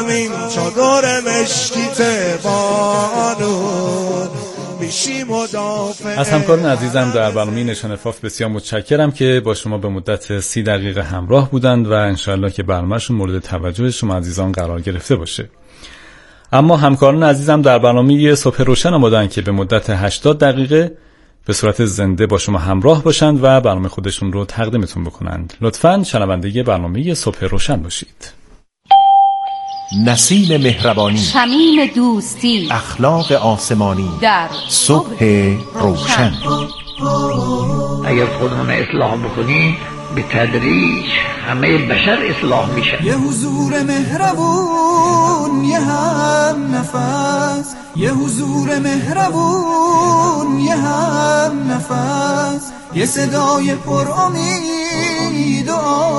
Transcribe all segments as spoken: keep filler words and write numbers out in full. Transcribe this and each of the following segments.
همین چادر مشکیت بانون میشی مدافع. از همکاران عزیزم در برنامه نشان افاف بسیار متشکرم که با شما به مدت سی دقیقه همراه بودند و انشاءالله که برنامهشون مورد توجه شما عزیزان قرار گرفته باشه. اما همکاران عزیزم در برنامه صبح روشن آمادن که به مدت هشتاد دقیقه به صورت زنده با شما همراه باشند و برنامه خودشون رو تقدیمتون بکنند. لطفاً شنونده برنامه صبح روشن باشید. نسیم مهربانی، شمیم دوستی، اخلاق آسمانی در صبح روشن. اگر خودمون اصلاح بکنیم به تدریج همه بشر اصلاح میشه. یه حضور مهربون، یه هم نفس، یه حضور مهربون، یه هم نفس، یه صدای پر امید و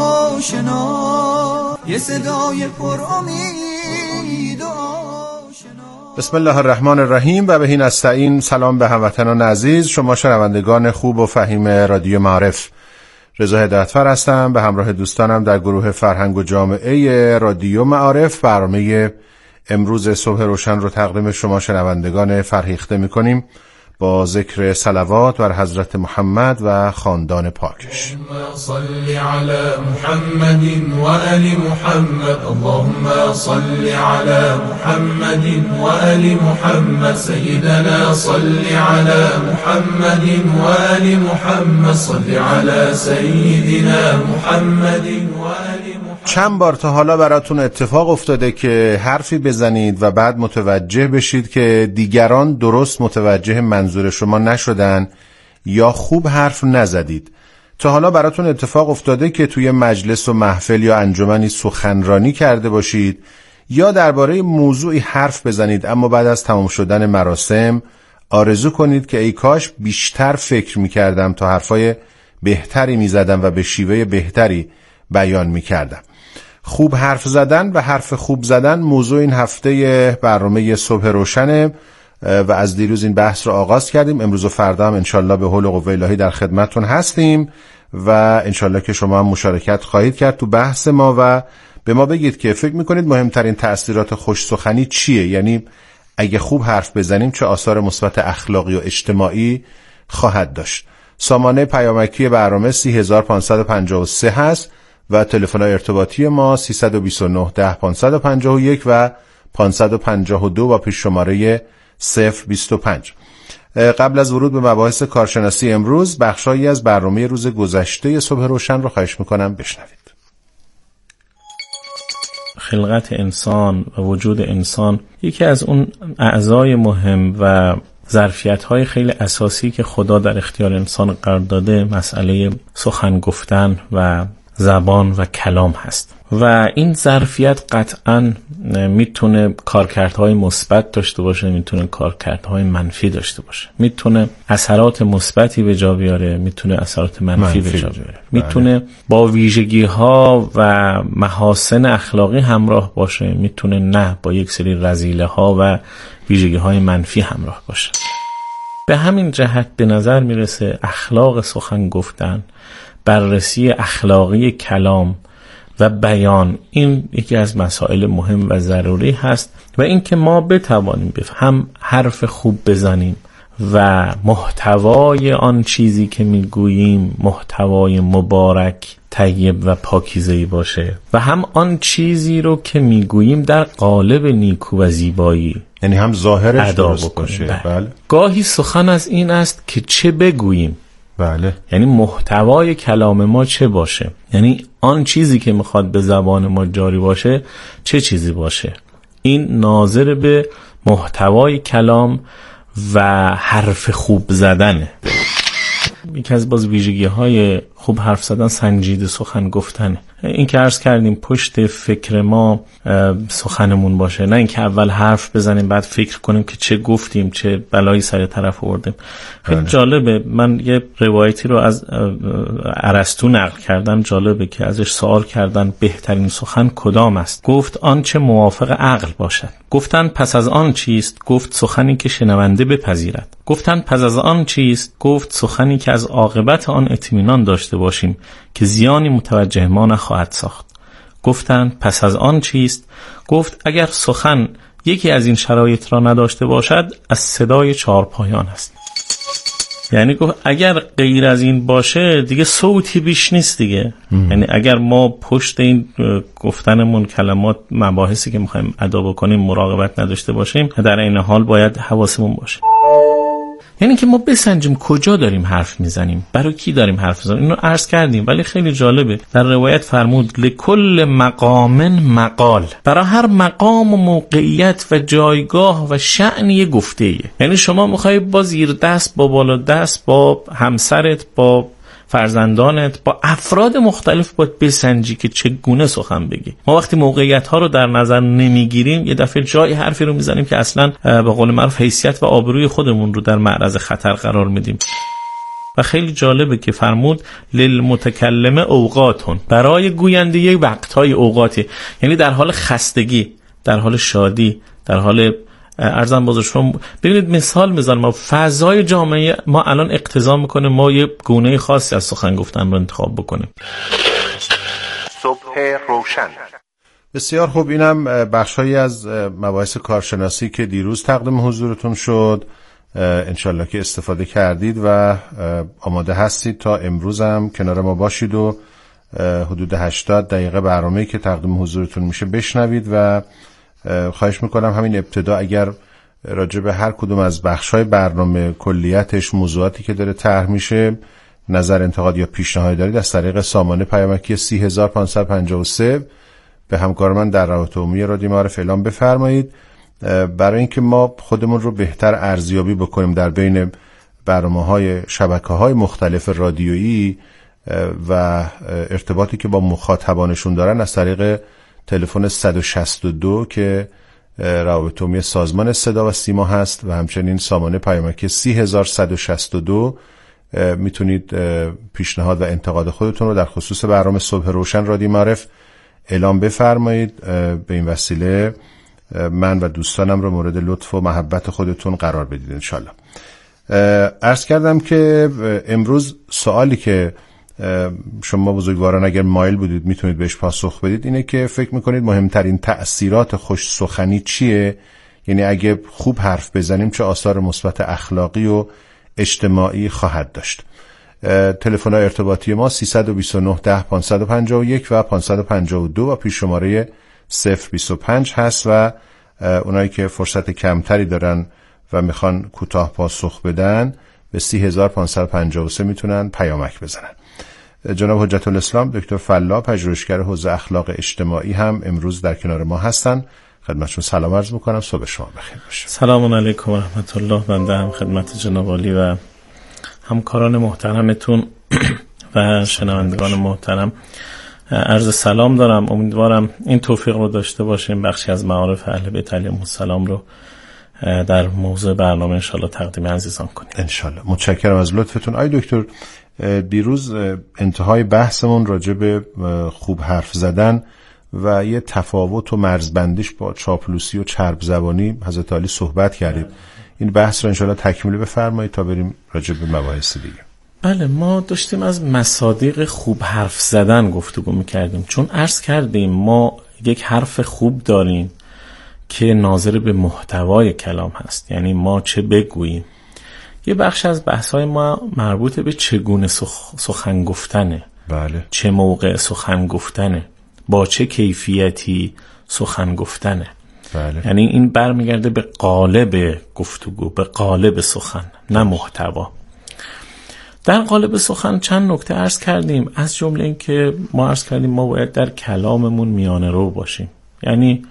آشنا، یه صدای پر امید و آشنا. بسم الله الرحمن الرحیم و بهی نستعین. سلام به هموطنان عزیز، شما شنوندگان خوب و فهیم رادیو معارف. رضا هدایتفر هستم به همراه دوستانم در گروه فرهنگ و جامعه رادیو معارف. برنامه امروز صبح روشن رو تقدیم شما شنوندگان فرهیخته می‌کنیم با ذکر صلوات بر حضرت محمد و خاندان پاکش. اللهم صل علی محمد و آل محمد، اللهم صل علی محمد و آل محمد، سیدنا صل علی محمد و آل محمد، صل علی سیدنا محمد و آل. چند بار تا حالا براتون اتفاق افتاده که حرفی بزنید و بعد متوجه بشید که دیگران درست متوجه منظور شما نشدن یا خوب حرف نزدید؟ تا حالا براتون اتفاق افتاده که توی مجلس و محفل یا انجمنی سخنرانی کرده باشید یا درباره موضوعی حرف بزنید اما بعد از تمام شدن مراسم آرزو کنید که ای کاش بیشتر فکر میکردم تا حرفای بهتری میزدم و به شیوه بهتری بیان میکردم؟ خوب حرف زدن و حرف خوب زدن موضوع این هفته برنامه صبح روشنه و از دیروز این بحث رو آغاز کردیم. امروز و فردا هم انشالله به حول و قوه الهی در خدمتتون هستیم و انشالله که شما هم مشارکت خواهید کرد تو بحث ما و به ما بگید که فکر میکنید مهمترین تأثیرات خوش سخنی چیه؟ یعنی اگه خوب حرف بزنیم چه آثار مثبت اخلاقی و اجتماعی خواهد داشت؟ سامانه پیامکی برنامه سه هزار و پانصد و پنجاه و سه هست و تلفن ارتباطی ما سیصد و بیست و نه ده پانصد و پنجاه و یک و پانصد و پنجاه و دو با پیش شماره صفر بیست و پنج. قبل از ورود به مباحث کارشناسی امروز بخشایی از برنامه روز گذشته صبح روشن رو خواهش میکنم بشنوید. خلقت انسان و وجود انسان یکی از اون اعضای مهم و ظرفیت‌های خیلی اساسی که خدا در اختیار انسان قرار داده مسئله سخن گفتن و زبان و کلام هست و این ظرفیت قطعاً میتونه کارکردهای مثبت داشته باشه، میتونه کارکردهای منفی داشته باشه، میتونه اثرات مثبتی به جا بیاره، میتونه اثرات منفی, منفی. به جا بیاره، میتونه با ویژگی‌ها و محاسن اخلاقی همراه باشه، میتونه نه با یک سری رذیله‌ها و ویژگی‌های منفی همراه باشه. به همین جهت به نظر میرسه اخلاق سخن گفتن، بررسی اخلاقی کلام و بیان این یکی از مسائل مهم و ضروری هست و اینکه ما بتوانیم هم حرف خوب بزنیم و محتوای آن چیزی که میگوییم محتوای مبارک، طیب و پاکیزه‌ای باشه و هم آن چیزی رو که میگوییم در قالب نیکو و زیبایی، یعنی هم ظاهرش درست باشه. بله. بله. گاهی سخن از این است که چه بگوییم. بله. یعنی محتوای کلام ما چه باشه، یعنی آن چیزی که میخواد به زبان ما جاری باشه چه چیزی باشه. این ناظر به محتوای کلام و حرف خوب زدنه. یکی از باز ویژگی های خوب حرف زدن سنجیده سخن گفتنه. این که عرض کردیم پشت فکر ما سخنمون باشه، نه اینکه اول حرف بزنیم بعد فکر کنیم که چه گفتیم، چه بلایی سر طرف آوردیم. خیلی جالبه، من یه روایتی رو از ارسطو نقل کردم، جالبه که ازش سوال کردن بهترین سخن کدام است؟ گفت آنچه موافق عقل باشد. گفتن پس از آن چیست؟ گفت سخنی که شنونده بپذیرد. گفتن پس از آن چیست؟ گفت سخنی که از عاقبت آن اطمینان داشته باشیم که زیانی متوجه ما نخواهد ساخت. گفتند پس از آن چیست؟ گفت اگر سخن یکی از این شرایط را نداشته باشد از صدای چهارپایان است. یعنی گفت اگر غیر از این باشه دیگه صوتی بیش نیست دیگه. یعنی اگر ما پشت این گفتنمون کلمات مباحثی که میخوایم ادا بکنیم مراقبت نداشته باشیم، در این حال باید حواسمون باشه. یعنی که ما بسنجیم کجا داریم حرف میزنیم، برای کی داریم حرف میزنیم. اینو عرض کردیم ولی خیلی جالبه. در روایت فرمود لکل مقام مقال، برای هر مقام و موقعیت و جایگاه و شأن یه گفته‌ایه. یعنی شما میخوای با زیر دست، با بالا دست، با همسرت، با فرزندانت، با افراد مختلف باید بسنجی که چگونه سخن بگی. ما وقتی موقعیت ها رو در نظر نمیگیریم یه دفعه جای حرفی رو میزنیم که اصلا به قول معروف حیثیت و آبروی خودمون رو در معرض خطر قرار میدیم. و خیلی جالبه که فرمود للمتکلم اوقاتون، برای گوینده یک وقت‌های اوقاتی، یعنی در حال خستگی، در حال شادی، در حال ارزم بازار شما. ببینید مثال میزنم، ما فضای جامعه ما الان اقتضا میکنه ما یه گونه خاصی از سخن گفتن رو انتخاب بکنیم. صبح روشن. بسیار خوب، اینم بخشایی از مباحث کارشناسی که دیروز تقدیم حضورتون شد. انشالله که استفاده کردید و آماده هستید تا امروز هم کنار ما باشید و حدود هشتاد دقیقه برنامه‌ای که تقدیم حضورتون میشه بشنوید. و خواهش میکنم همین ابتدا اگر راجع به هر کدوم از بخش‌های برنامه، کلیتش، موضوعاتی که داره طرح میشه، نظر، انتقاد یا پیشنهاد دارید از طریق سامانه پیامکی سی هزار و پانصد و پنجاه و سه به همکار من در روابط عمومی رادیو معارف اعلام بفرمایید، برای اینکه ما خودمون رو بهتر ارزیابی بکنیم در بین برنامه‌های شبکه‌های مختلف رادیویی و ارتباطی که با مخاطبانشون دارن از طریق تلفن صد و شصت و دو که روابط عمومی سازمان صدا و سیما هست و همچنین سامانه پیامکی سی هزار و صد و شصت و دو میتونید پیشنهاد و انتقاد خودتون رو در خصوص برنامه صبح روشن رادیو معارف اعلام بفرمایید. به این وسیله من و دوستانم رو مورد لطف و محبت خودتون قرار بدید انشالله. عرض کردم که امروز سوالی که شما بزرگواران اگر مایل بودید میتونید بهش پاسخ بدید اینه که فکر میکنید مهمترین تأثیرات خوش سخنی چیه؟ یعنی اگه خوب حرف بزنیم چه آثار مثبت اخلاقی و اجتماعی خواهد داشت؟ تلفن‌های ارتباطی ما سیصد و بیست و نه ده پانصد و پنجاه و یک و پانصد و پنجاه و دو و پیش شماره صفر بیست و پنج هست و اونایی که فرصت کمتری دارن و میخوان کوتاه پاسخ بدن به سی هزار و پانصد و پنجاه و سه میتونن پیامک بزنن. جناب حجت الاسلام دکتر فلا، پژوهشگر حوزه اخلاق اجتماعی هم امروز در کنار ما هستن. خدمتشون سلام عرض میکنم، صبح شما بخیر باشه. سلام علیکم و رحمت الله. بنده هم خدمت جناب عالی و همکاران محترمتون و شنوندگان محترم عرض سلام دارم. امیدوارم این توفیق رو داشته باشیم بخشی از معارف اهل بیت علیهم السلام رو در موضوع برنامه انشالله تقدیم عزیزان کنیم انشالله. متشکرم از لطفتون. آی دکتر، دیروز انتهای بحثمون راجع به خوب حرف زدن و یه تفاوت و مرزبندیش با چاپلوسی و چرب زبانی حضرت علی صحبت کردید. این بحث رو انشالله تکمیل بفرمایید تا بریم راجع به مباحث دیگه. بله، ما داشتیم از مصادیق خوب حرف زدن گفتگو میکردیم، چون عرض کردیم ما یک حرف خوب داریم که ناظر به محتوای کلام هست، یعنی ما چه بگوییم. یه بخش از بحث‌های ما مربوط به چگونه سخ... سخن گفتنه. بله. چه موقع سخن گفتنه، با چه کیفیتی سخن گفتنه. بله. یعنی این برمیگرده به قالب گفتگو، به قالب سخن، نه محتوا. در قالب سخن چند نکته عرض کردیم، از جمله این که ما عرض کردیم ما باید در کلاممون میانه رو باشیم، یعنی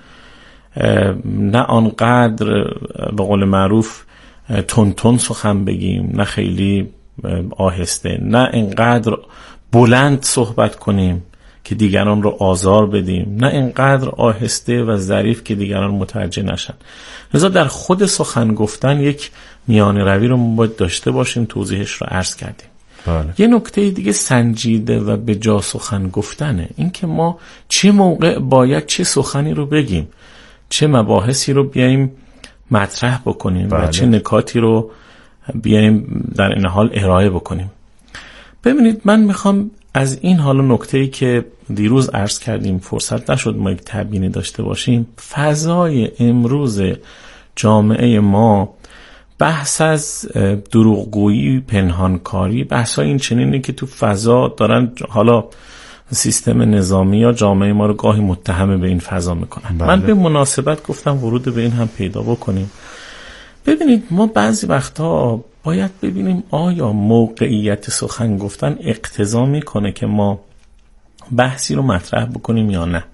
نه آنقدر به قول معروف تون تون سخن بگیم، نه خیلی آهسته، نه اینقدر بلند صحبت کنیم که دیگران رو آزار بدیم، نه اینقدر آهسته و ظریف که دیگران متوجه نشن. لذا در خود سخن گفتن یک میانه روی رو ما باید داشته باشیم، توضیحش رو عرض کردیم. بله. یه نکته دیگه سنجیده و به جا سخن گفتنه، این که ما چه موقع باید چه سخنی رو بگیم، چه مباحثی رو بیاییم مطرح بکنیم. بله. و چه نکاتی رو بیاییم در این حال ارائه بکنیم. ببینید، من میخوام از این حالا نکته‌ای که دیروز عرض کردیم فرصت نشد ما یک تبیینی داشته باشیم، فضای امروز جامعه ما بحث از دروغگویی، پنهانکاری، بحث های این چنینی که تو فضا دارن حالا سیستم نظامی یا جامعه ما رو گاهی متهم به این فضا میکنن. بله. من به مناسبت گفتم ورود به این هم پیدا بکنیم. ببینید ما بعضی وقتا باید ببینیم آیا موقعیت سخن گفتن اقتضا میکنه که ما بحثی رو مطرح بکنیم یا نه.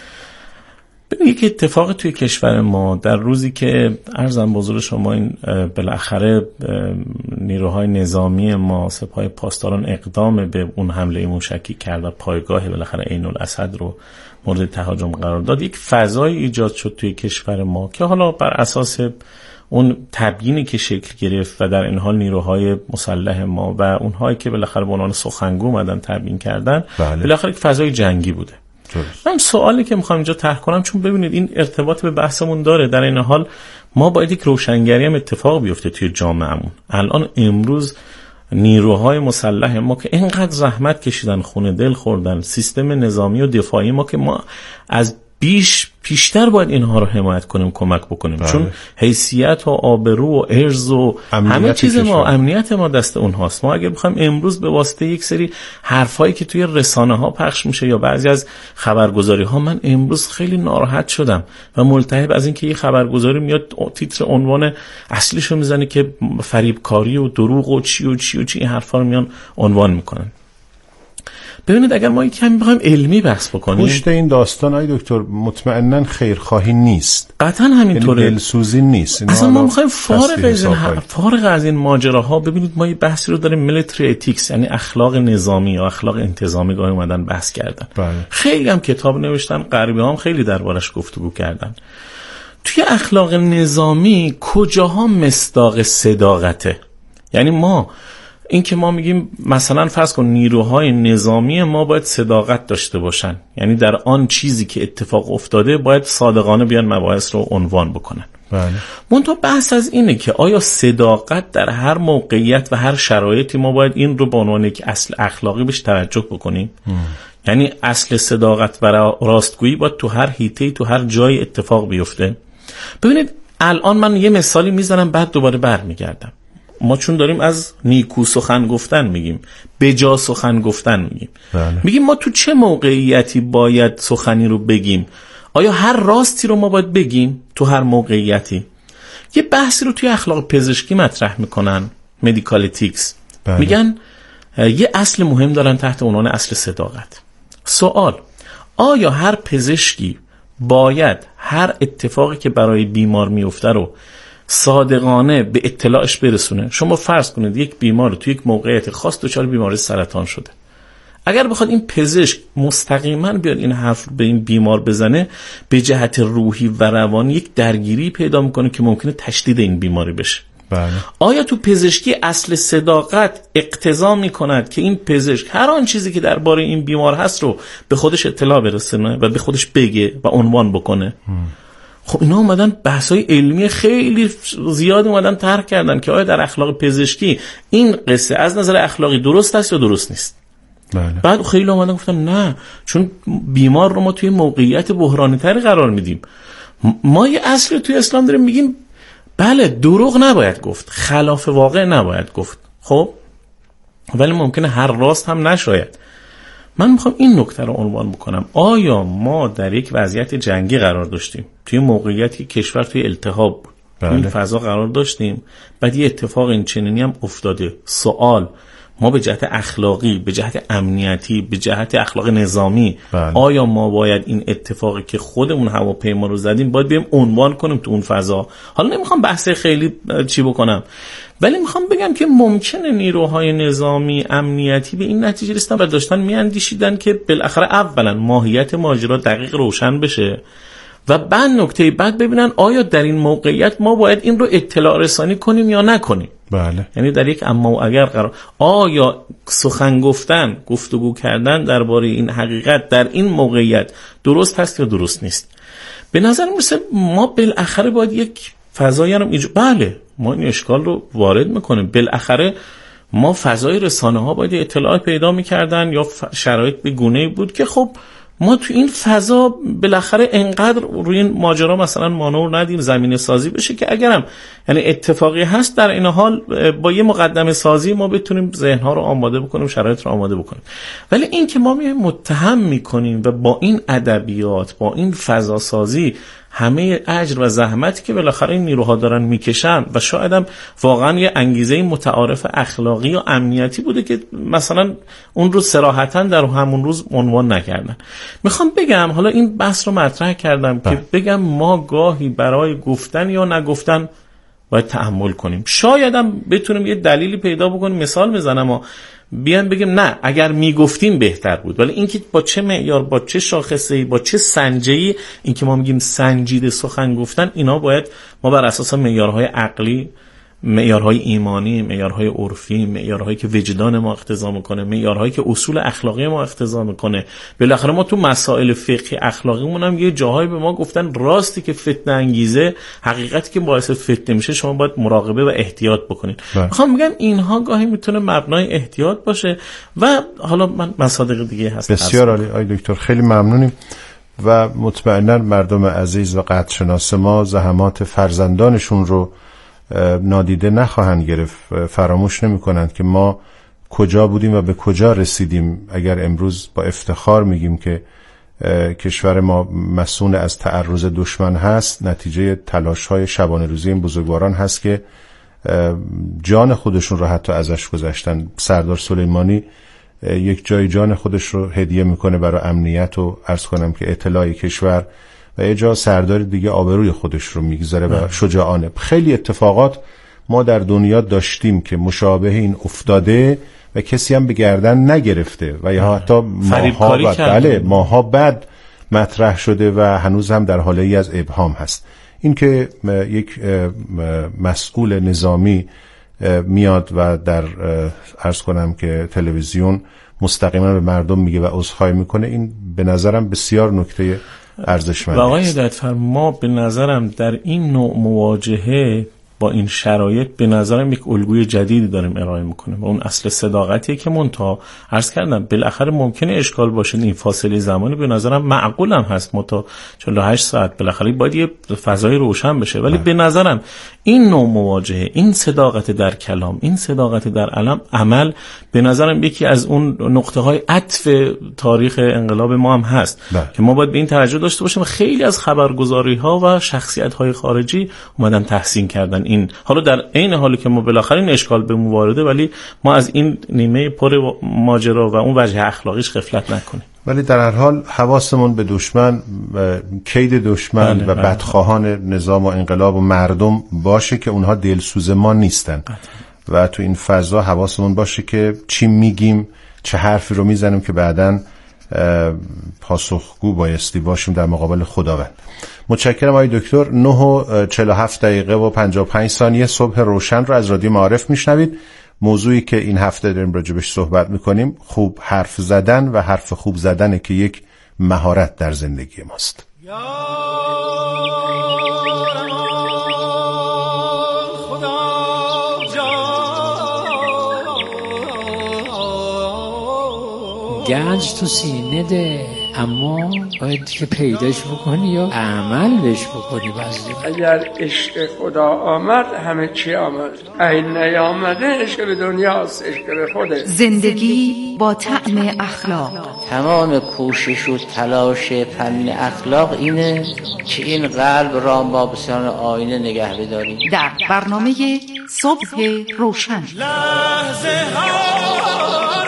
ببینید یک اتفاق توی کشور ما در روزی که عرضم بزرگ شما این بالاخره نیروهای نظامی ما سپاه پاسداران اقدام به اون حمله موشکی کرد و پایگاه بالاخره عین الاسد رو مورد تهاجم قرار داد، یک فضای ایجاد شد توی کشور ما که حالا بر اساس اون تبیینی که شکل گرفت و در این حال نیروهای مسلح ما و اونهایی که بالاخره به عنوان سخنگو اومدن تبیین کردن، بله. بالاخره یک فضای جنگی بوده. درست. من سوالی که میخوام اینجا طرح کنم، چون ببینید این ارتباط به بحثمون داره، در این حال ما باید یک روشنگری هم اتفاق بیفته توی جامعهمون. الان امروز نیروهای مسلح ما که اینقدر زحمت کشیدن، خون دل خوردن، سیستم نظامی و دفاعی ما که ما از بیش پیشتر باید اینها رو حمایت کنیم، کمک بکنیم. بله. چون حیثیت و آبرو و ارز و همه چیز ما، امنیت ما دست اونهاست. ما اگه بخوایم امروز به واسطه یک سری حرفایی که توی رسانه ها پخش میشه یا بعضی از خبرگزاری ها، من امروز خیلی ناراحت شدم و ملتهب از این که یه خبرگزاری میاد تیتر عنوان اصلیشو میزنه که فریبکاری و دروغ و چی و چی و چی، این حرفا رو میان عنوان میکنن. ببینید اگر ما یکم بخوایم علمی بحث بکنیم، پشت این داستان ای دکتر مطمئناً خیرخواهی نیست، قطعاً همینطوره، دلسوزی نیست. اصلا ما میخوایم فارغ از این فارغ از این ماجراها، ببینید ما یه بحثی رو داریم میلیتری اتیکس، یعنی اخلاق نظامی یا اخلاق انتظامی، گاهی اومدن بحث کردن. بله. خیلی هم کتاب نوشتن، غربی هم خیلی دربارش گفتگو کردن. توی اخلاق نظامی کجاها مصداق صداقته؟ یعنی ما این که ما میگیم مثلا فرض کن نیروهای نظامی ما باید صداقت داشته باشن، یعنی در آن چیزی که اتفاق افتاده باید صادقانه بیان مباحث رو عنوان بکنن. بله. منتها بحث از اینه که آیا صداقت در هر موقعیت و هر شرایطی ما باید این رو به عنوان یک اصل اخلاقی بهش توجه بکنیم؟ ام. یعنی اصل صداقت و راستگویی باید تو هر حیطه‌ای تو هر جای اتفاق بیفته. ببینید الان من یه مثالی میزنم بعد دوباره برمیگردم. ما چون داریم از نیکو سخن گفتن میگیم، بجا سخن گفتن میگیم. بله. میگیم ما تو چه موقعیتی باید سخنی رو بگیم؟ آیا هر راستی رو ما باید بگیم تو هر موقعیتی؟ یه بحثی رو توی اخلاق پزشکی مطرح میکنن، مدیکال اتیکس. بله. میگن یه اصل مهم دارن تحت عنوان اصل صداقت. سوال: آیا هر پزشکی باید هر اتفاقی که برای بیمار میفته رو صادقانه به اطلاعش برسونه؟ شما فرض کنید یک بیمار تو یک موقعیت خاص دچار بیماری سرطان شده، اگر بخواد این پزشک مستقیما بیاد این حرف به این بیمار بزنه، به جهت روحی و روانی یک درگیری پیدا میکنه که ممکنه تشدید این بیماری بشه. بله. آیا تو پزشکی اصل صداقت اقتضا میکند که این پزشک هر آن چیزی که درباره این بیمار هست رو به خودش اطلاع برسونه و به خودش بگه و عنوان بکنه؟ هم. خب اینا اومدن بحثای علمی خیلی زیاد اومدن طرح کردن که آیا در اخلاق پزشکی این قصه از نظر اخلاقی درست است یا درست نیست. بله. بعد خیلی اومدن گفتن نه، چون بیمار رو ما توی موقعیت بحرانی تری قرار میدیم. ما یه اصلی توی اسلام داریم میگیم بله دروغ نباید گفت، خلاف واقع نباید گفت. خب ولی ممکنه هر راست هم نشاید. من میخوام این نکته رو عنوان بکنم: آیا ما در یک وضعیت جنگی قرار داشتیم، توی موقعیتی کشور توی التهاب بود، بله. این فضا قرار داشتیم، بعد یه اتفاق این چنینی هم افتاده. سوال: ما به جهت اخلاقی، به جهت امنیتی، به جهت اخلاق نظامی، بله. آیا ما باید این اتفاقی که خودمون هواپیما رو زدیم باید بریم عنوان کنیم تو اون فضا؟ حالا نمیخوام بحث خیلی چی بکنم، ولی میخوام بگم که ممکنه نیروهای نظامی امنیتی به این نتیجه رسیدن و داشتن میاندیشیدن که بالاخره اولا ماهیت ماجرا دقیق روشن بشه و بعد نکته بعد ببینن آیا در این موقعیت ما باید این رو اطلاع رسانی کنیم یا نکنیم. بله. یعنی در یک اما و اگر قرار، آیا سخن گفتن، گفتگو کردن درباره این حقیقت در این موقعیت درست هست یا درست نیست؟ به نظر میرسه ما بالاخره باید یک فضایی رو ایجاد. بله ما این اشکال رو وارد میکنیم، بالاخره ما فضای رسانه ها باید اطلاعات پیدا میکردن یا شرایط به گونه‌ای بود که خب ما تو این فضا بالاخره انقدر روی این ماجرا مثلا مانور ندیم زمینه سازی بشه که اگرم یعنی اتفاقی هست در این حال با یه مقدمه سازی ما بتونیم ذهن‌ها رو آماده بکنیم، شرایط رو آماده بکنیم. ولی این که ما میایم متهم میکنیم و با این ادبیات، با این فضا سازی همه اجر و زحمتی که بالاخره این نیروها دارن میکشن و شاید هم واقعا یه انگیزه متعارف اخلاقی و امنیتی بوده که مثلا اون رو صراحتاً در همون روز عنوان نکردن. میخوام بگم حالا این بحث رو مطرح کردم با. که بگم ما گاهی برای گفتن یا نگفتن باید تحمل کنیم. شاید هم بتونیم یه دلیلی پیدا بکنیم، مثال میزنم و بیان بگیم نه اگر میگفتیم بهتر بود، ولی اینکه با چه معیار، با چه شاخصه‌ای، با چه سنجه‌ای، اینکه ما میگیم سنجیده سخن گفتن، اینا باید ما بر اساس معیارهای عقلی، معیارهای ایمانی، معیارهای عرفی، معیارهایی که وجدان ما اقتضا میکنه، معیارهایی که اصول اخلاقی ما اقتضا میکنه. بالاخره ما تو مسائل فقهی اخلاقیمون هم یه جاهایی به ما گفتن راستی که فتنه انگیزه، حقیقتی که باعث فتنه میشه شما باید مراقبه و احتیاط بکنید. میخوام بگم اینها گاهی میتونه مبنای احتیاط باشه و حالا من مصادیق دیگه هست. بسیار عالی آقای دکتر، خیلی ممنونیم و مطمئنا مردم عزیز و قدرشناس ما زحمات فرزندانشون رو نادیده نخواهند گرفت، فراموش نمی کنند که ما کجا بودیم و به کجا رسیدیم. اگر امروز با افتخار میگیم که کشور ما مسئول از تعرض دشمن هست، نتیجه تلاش های شبانه روزی این بزرگواران هست که جان خودشون رو حتی ازش گذاشتن. سردار سلیمانی یک جای جان خودش رو هدیه میکنه برای امنیت و عرض کنم که اطلاع کشور، و یه جا سردار دیگه آبروی خودش رو میگذاره و شجاعانه. خیلی اتفاقات ما در دنیا داشتیم که مشابه این افتاده و کسی هم به گردن نگرفته و یا حتی ماها بعد بله ماها بعد مطرح شده و هنوز هم در حالی از ابهام هست. این که یک مسئول نظامی میاد و در عرض کنم که تلویزیون مستقیما به مردم میگه و عذرخواهی میکنه، این به نظرم بسیار نکته ارزشمندی است. و آقای هدایتفر، ما به نظرم در این نوع مواجهه با این شرایط به نظرم یک الگوی جدیدی داریم ارائه میکنیم و اون اصل صداقتیه که منتها عرض کردم بالاخره ممکنه اشکال باشه، این فاصله زمانی به نظرم معقول هم هست، متا چهل و هشت ساعت بالاخره باید یه فضای روشن بشه، ولی به نظرم این نوع مواجهه، این صداقت در کلام، این صداقت در علم عمل به نظرم یکی از اون نقطه های عطف تاریخ انقلاب ما هم هست بله. که ما باید به این توجه داشته باشیم. خیلی از خبرگزاری ها و شخصیت های خارجی اومدن تحسین کردن این، حالا در عین حالی که ما بالاخره این اشکال به موارده، ولی ما از این نیمه پر ماجرا و اون وجه اخلاقیش غفلت نکنیم. ولی در هر حال حواسمون به دشمن، کید دشمن بله، و بله. بدخواهان نظام و انقلاب و مردم باشه که اونها دلسوز ما نیستن بله. و تو این فضا حواسمون باشه که چی میگیم، چه حرفی رو میزنیم که بعداً پاسخگو بایستی باشیم در مقابل خداوند. متشکرم آقای دکتر. نه و چهل و هفت دقیقه و پنجاه و پنج ثانیه صبح روشن رو از رادیو معارف میشنوید. موضوعی که این هفته داریم راجبش صحبت میکنیم خوب حرف زدن و حرف خوب زدنه که یک مهارت در زندگی ماست. گنج تو سینه ده، اما باید که پیداش بکنی یا عمل بهش بکنی. بعضی اگر عشق خدا آمد همه چی آمد، این نیامده عشق به دنیاست، عشق به خوده. زندگی با طعم اخلاق. تمام کوشش و تلاش فن اخلاق اینه که این قلب را با بسیار آینه نگه بداریم. در برنامه صبح روشن لحظه ها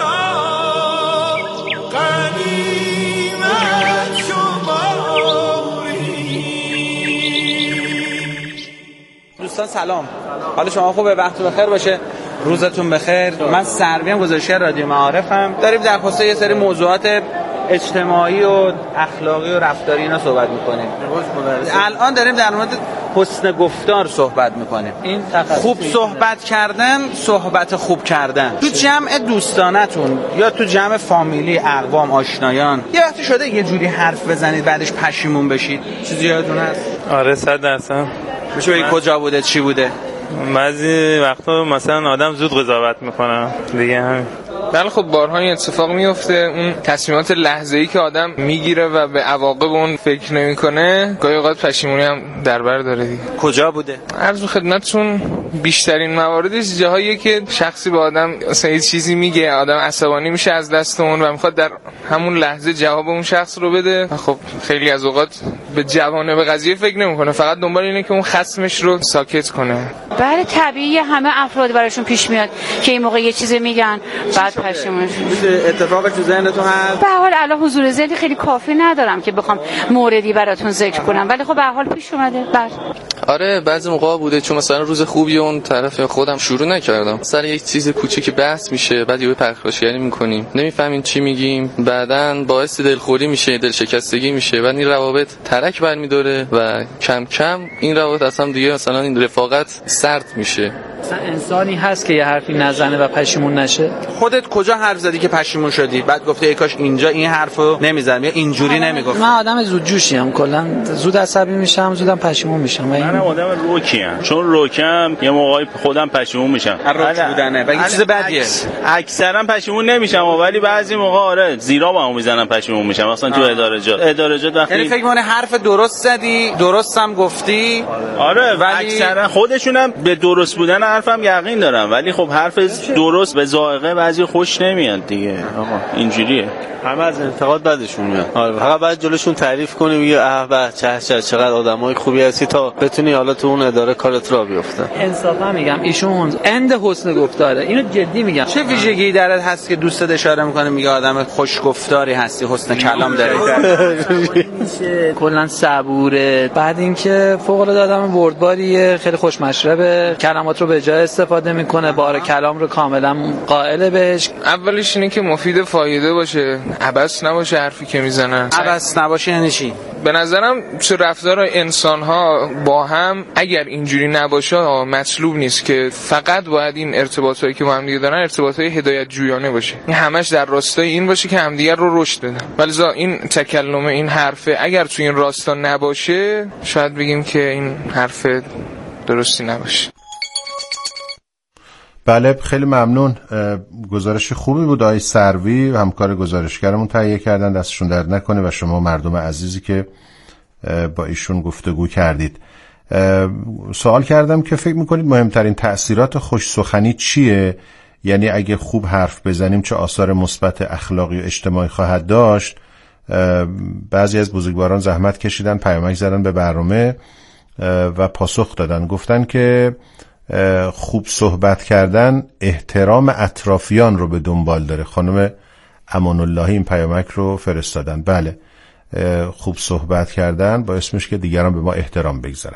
دوستان سلام، حال شما خوبه؟ وقت بخیر باشه، روزتون بخیر. من سرویم گزارشگر رادیو معارفم. داریم در خصوص یه سری موضوعات اجتماعی و اخلاقی و رفتاری اینا صحبت میکنیم. الان داریم در مورد حسن گفتار صحبت میکنیم. این خوب صحبت کردن، صحبت خوب کردن تو جمع دوستانتون یا تو جمع فامیلی، اقوام، آشنایان. یه وقتی شده یه جوری حرف بزنید بعدش پشیمون بشید؟ چیزی یادتون هست؟ آره صد درصد. میشه بگی کجا بوده، چی بوده؟ بعضی وقتا مثلا آدم زود قضاوت میکنه دیگه همین. بله خب بارها این اتفاق میفته، اون تصمیمات لحظه‌ای که آدم میگیره و به عواقب اون فکر نمیکنه گاهی اوقات پشیمونی هم در بر داره دیگه. کجا بوده؟ عرض خدمتتون بیشترین مواردش جاهاییه که شخصی به آدم مثلا یه چیزی میگه، آدم عصبانی میشه از دست اون و میخواد در همون لحظه جواب اون شخص رو بده و خب خیلی از اوقات به جوانه به قضیه فکر نمیکنه، فقط دنبال اینه که اون خصمش رو ساکت کنه. بله طبیعیه، همه افراد براشون پیش میاد که این موقع یه چیزی میگن بعد پشیمون میشن. اتفاق تو ذهنتون هست؟ به هر حال الان حضور ذهنی خیلی کافی ندارم که بخوام موردی براتون ذکر کنم، ولی خب به هر حال پیش اومده. بله آره بعضی موقع بوده چون مثلا روز خوبی اون طرف خودم شروع نکردم، سر یک چیز کوچیکی بحث میشه، بعد یهو پرخاشگری میکنیم، نمیفهمیم چی میگیم، بعدن باعث دلخوری میشه، دلشکستگی میشه و این روابط ترک برمیداره و کم کم این روابط اصلا دیگه مثلا این رفاقت سرد میشه. مثلا انسانی هست که یه حرفی نزنه و پشیمون نشه؟ خودت کجا حرف زدی که پشیمون شدی بعد گفتی ای کاش اینجا این حرفو نمیزدم یا اینجوری نمیگفت؟ من آدم زود جوشیم، کلا زود عصبی میشم، زودم پشیمون میشم. من آدم روکیم، چون روکم یه موقعی خودم پشیمون میشم. روک بودنه و چیز بدیه. اکثرا پشیمون نمیشم ولی بعضی موقع آره زیرا با هم میزنم پشیمون میشم، مثلا تو ادارجات ادارجات وقتی یعنی فکر می‌کنی حرف درست زدی، درست هم گفتی؟ آره ولی اکثرا خودشونم به درست بودن حرفم یقین دارم، ولی خب حرف درست به ذائقه بعضی خوش نمیاد دیگه. آقا اینجوریه، همه از انتقاد بعدشون میاد. آره فقط بعد جلوشون تعریف کنی میگه اه به چه چه چقدر آدمای خوبی هستی تا بتونی حالا تو اون اداره کارت را بیفته. انصافا میگم ایشون اند حسن گفتاره، اینو جدی میگم. چه ویژگی درت هست که دوستت اشاره میکنه میگه آدم خوش گفتاری هستی، حسن کلام داری؟ کلا صبوره، بعد اینکه فوق العاده آدم بردباریه، خیلی خوش مشربه، کلمات رو به جای استفاده میکنه، بار کلام رو کاملا قائل بهش. اولش اینه که مفید فایده باشه، عبث نباشه حرفی که میزنن. عبث نباشه یعنی چی؟ به نظرم تو رفتار انسان ها با هم اگر اینجوری نباشه مطلوب نیست که فقط باید این ارتباطایی که با هم دیگه دارن ارتباطای هدایت جویانه باشه، این همش در راستای این باشه که همدیگر رو رشد بدن. ولی این تکلم این حرفه اگر تو این راستا نباشه شاید بگیم که این حرف درستی نباشه. بله خیلی ممنون، گزارش خوبی بود. آقای سروی همکار گزارشگرمون تهیه کردن، دستشون درد نکنه و شما مردم عزیزی که با ایشون گفتگو کردید. سوال کردم که فکر میکنید مهمترین تأثیرات خوش سخنی چیه؟ یعنی اگه خوب حرف بزنیم چه آثار مثبت اخلاقی و اجتماعی خواهد داشت؟ بعضی از بزرگواران زحمت کشیدن، پیامک زدن به برنامه و پاسخ دادن، گفتن که خوب صحبت کردن احترام اطرافیان رو به دنبال داره. خانم امان اللهی این پیامک رو فرستادن. بله خوب صحبت کردن باعث میشه که دیگران به ما احترام بگذارن.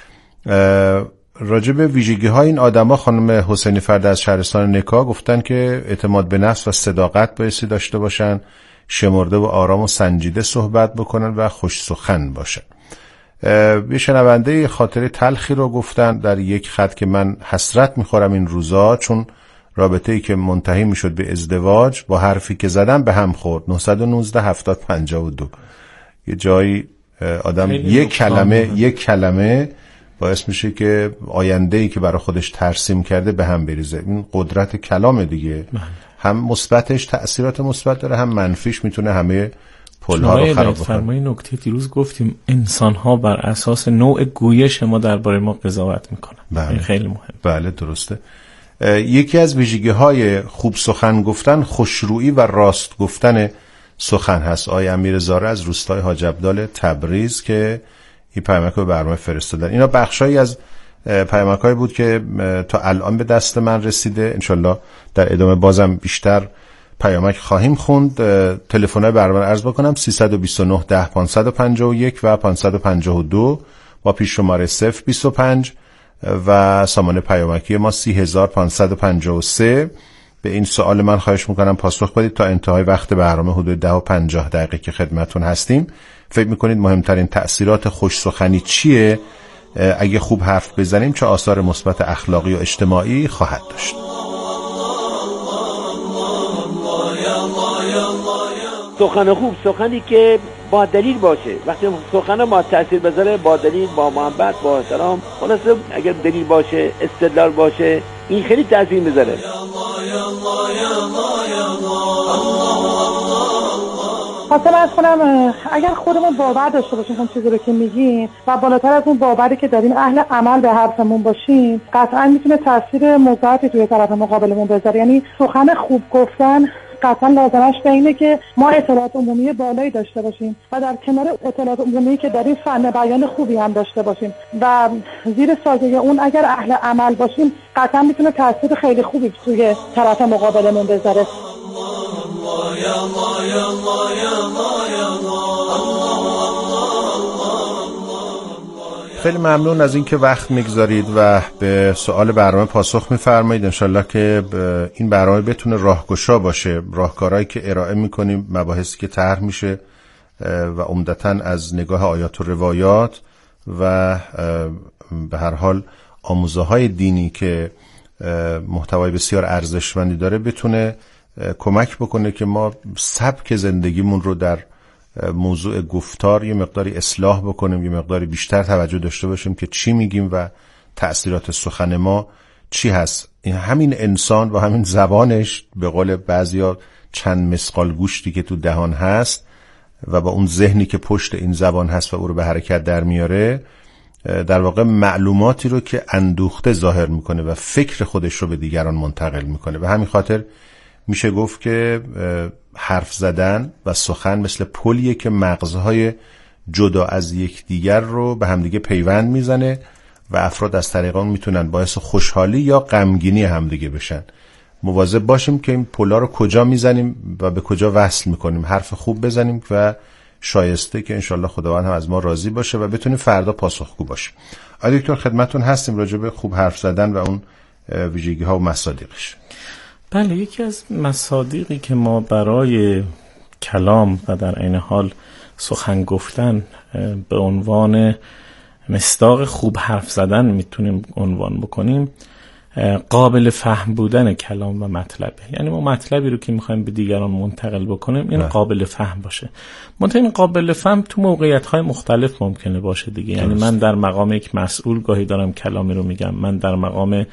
راجع به ویژگی های این آدما خانم حسینی فرد از شهرستان نکا گفتن که اعتماد به نفس و صداقت بایستی داشته باشن، شمرده و آرام و سنجیده صحبت بکنن و خوش سخن باشن. یه شنونده خاطره تلخی رو گفتن در یک خط که من حسرت میخورم این روزا، چون رابطه‌ای که منتهی میشد به ازدواج با حرفی که زدم به هم خورد. نه یک نه هفتاد پنجاه و دو. یه جایی آدم یک کلمه یک کلمه باعث میشه که آینده‌ای که برای خودش ترسیم کرده به هم بریزه. این قدرت کلام دیگه، هم مثبتش تأثیرات مثبت داره، هم منفیش میتونه همه پل‌ها رو خراب کنه. فرمای نکته دیروز گفتیم انسان‌ها بر اساس نوع گویش ما درباره ما قضاوت میکنن. بله. خیلی مهم. بله درسته. یکی از ویژگی‌های خوب سخن گفتن خوشرویی و راست گفتن سخن هست. آقای امیر زاره از روستای حاج عبدال تبریز که این پیامک رو به برنامه فرستادن. اینا بخشایی از پیامک‌هایی بود که تا الان به دست من رسیده. انشالله در ادامه بازم بیشتر پیامک خواهیم خوند. تلفن‌های برنامه عرض بکنم سیصد و بیست و نه ده پانصد و پنجاه و یک و پانصد و پنجاه و دو با پیش شماره صفر بیست و پنج و سامان پیامکی ما سی هزار پانصد و پنجاه و سه. به این سوال من خواهش میکنم پاسخ بدید تا انتهای وقت برنامه حدود ده و پنجاه دقیقه که خدمتون هستیم. فکر میکنید مهمترین تأثیرات خوش سخنی چیه؟ اگه خوب حرف بزنیم چه آثار مثبت اخلاقی و اجتماعی خواهد داشت؟ سخن خوب سخنی که با دلیل باشه. وقتی سخن ما تاثیر بذاره با دلیل، با محبت، با احترام، خلاصه اگر دلیل باشه، استدلال باشه، این خیلی تاثیر میذاره. خواستم از کنم اگر خودمون باور داشته باشیم اون چیزی رو که میگیم و بالاتر از اون باوری که داریم اهل عمل به حرفمون باشیم، قطعا میتونه تاثیر مثبتی توی طرف مقابلمون بذاره. یعنی سخن خوب گفتن قطعا لازمش به اینه که ما اطلاعات عمومی بالایی داشته باشیم و در کنار اطلاعات عمومی که داریم فن بیان خوبی هم داشته باشیم و زیر سایه اون اگر اهل عمل باشیم قطعا میتونه تاثیر خیلی خوبی توی طرف مقابلمون بذاره. خیلی ممنون از اینکه وقت میگذارید و به سوال برنامه پاسخ میفرمایید. انشالله که این برنامه بتونه راهگشا باشه. راهکارهایی که ارائه میکنیم، مباحثی که طرح میشه و عمدتاً از نگاه آیات و روایات و به هر حال آموزه های دینی که محتوای بسیار ارزشمندی داره، بتونه کمک بکنه که ما سبک زندگیمون رو در موضوع گفتار یه مقداری اصلاح بکنیم، یه مقداری بیشتر توجه داشته باشیم که چی میگیم و تأثیرات سخن ما چی هست. این همین انسان و همین زبانش، به قول بعضیا چند مسقال گوشتی که تو دهان هست و با اون ذهنی که پشت این زبان هست و او رو به حرکت در میاره، در واقع معلوماتی رو که اندوخته ظاهر میکنه و فکر خودش رو به دیگران منتقل میکنه. به همین خاطر میشه گفت که حرف زدن و سخن مثل پلیه که مغزهای جدا از یکدیگر رو به همدیگه پیوند میزنه و افراد از طریق اون میتونن باعث خوشحالی یا غمگینی همدیگه بشن. مواظب باشیم که این پلا رو کجا میزنیم و به کجا وصل میکنیم. حرف خوب بزنیم و شایسته که انشالله خداوند هم از ما راضی باشه و بتونیم فردا پاسخگو باشیم. آقای دکتر خدمتتون هستیم راجع به خوب حرف زدن و اون ویژگی ها و مصادیقش. بله، یکی از مصادیقی که ما برای کلام و در عین حال سخن گفتن به عنوان مصداق خوب حرف زدن میتونیم عنوان بکنیم، قابل فهم بودن کلام و مطلبه. یعنی ما مطلبی رو که میخوایم به دیگران منتقل بکنیم این قابل فهم باشه. منتها این قابل فهم تو موقعیت‌های مختلف ممکنه باشه دیگه. یعنی من در مقام یک مسئول گاهی دارم کلامی رو میگم، من در مقام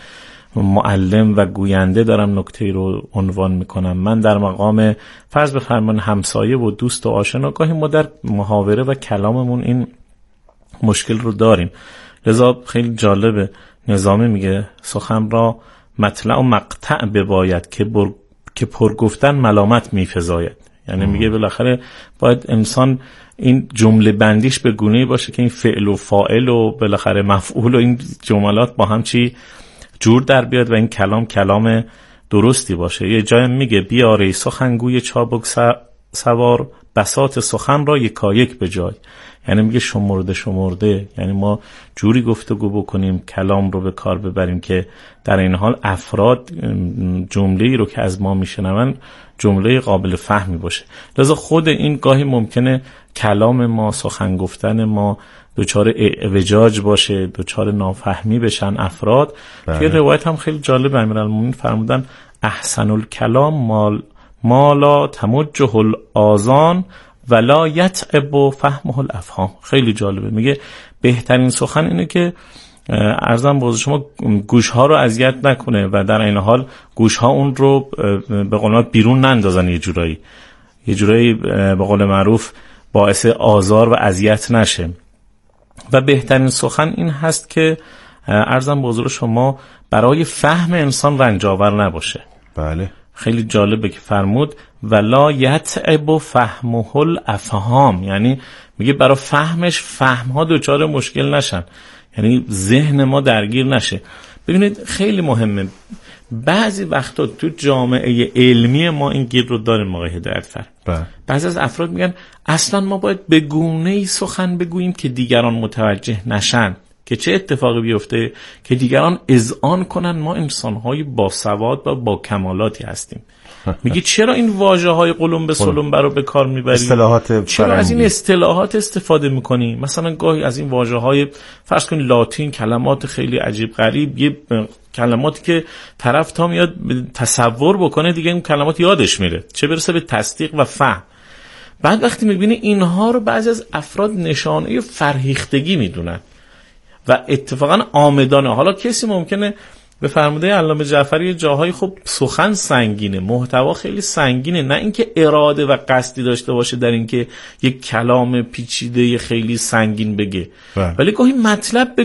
معلم و گوینده دارم نکته رو عنوان میکنم، من در مقام فرض بفرمان همسایه و دوست و آشنا گاهی ما در محاوره و کلاممون این مشکل رو داریم. لذا خیلی جالبه، نظامی میگه سخن را مطلع و مقطع بباید که بر... که پر گفتن ملامت میفزاید. یعنی میگه بالاخره باید انسان این جمله بندیش به گونه‌ای باشه که این فعل و فاعل و بالاخره مفعول و این جملات با هم چی جور در بیاد و این کلام کلام درستی باشه. یه جای میگه بیاره سخنگوی چابک سوار بساط سخن را یکایک به جای. یعنی میگه شمرده شمرده، یعنی ما جوری گفتگو بکنیم، کلام رو به کار ببریم که در این حال افراد جمله‌ای رو که از ما میشنون جمله قابل فهمی باشه. لذا خود این گاهی ممکنه کلام ما، سخن گفتن ما دوچار اعوجاج باشه، دوچار نافهمی بشن افراد. توی روایت هم خیلی جالب امیرالمومنین فرمودن احسن الکلام مال مالا تمجه الآذان ولا یتعب فهمه الافهام. خیلی جالبه، میگه بهترین سخن اینه که عرضم باز شما گوش ها رو اذیت نکنه و در این حال گوش ها اون رو به قول بیرون نندازن، یه جورایی یه جورایی به قول معروف باعث آزار و اذیت نشه. و بهترین سخن این هست که عرضم به حضور شما برای فهم انسان رنجاور نباشه. بله، خیلی جالبه که فرمود ولا یتعب فهمه الافهام، یعنی میگه برای فهمش فهمها دوچار مشکل نشن، یعنی ذهن ما درگیر نشه. ببینید خیلی مهمه، بعضی وقتا تو جامعه علمی ما این گیر رو داریم آقای هدایتفر. بعضی از افراد میگن اصلا ما باید به گونه‌ای سخن بگوییم که دیگران متوجه نشن، که چه اتفاقی بیفته که دیگران اذعان کنن ما انسان‌های باسواد و با کمالاتی هستیم. میگی چرا این واژه‌های قلم به سلم برو به کار میبری؟ اصطلاحات چرا از این اصطلاحات استفاده میکنی؟ مثلا گاهی از این واژه‌های فرض کن لاتین، کلمات خیلی عجیب غریب، یه کلماتی که طرف تا میاد تصور بکنه دیگه این کلمات یادش میره، چه برسه به تصدیق و فهم. بعد وقتی میبینی اینها رو بعضی از افراد نشانه فرهیختگی میدونن و اتفاقا آمدانه. حالا کسی ممکنه به فرموده علامه جعفری جاهای خب سخن سنگینه، محتوا خیلی سنگینه، نه اینکه اراده و قصدی داشته باشه در اینکه یک کلام پیچیده خیلی سنگین بگه، ولی گاهی مطلب